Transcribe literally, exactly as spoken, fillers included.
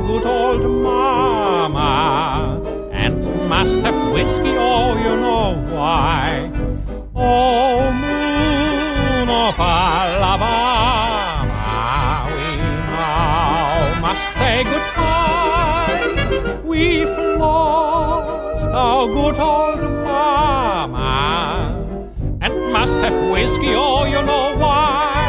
good old mama, and must have whiskey, oh, you know why. Oh, moon of Alabama, we now must say goodbye. We've lost our good old mama, and must have whiskey, oh, you know why.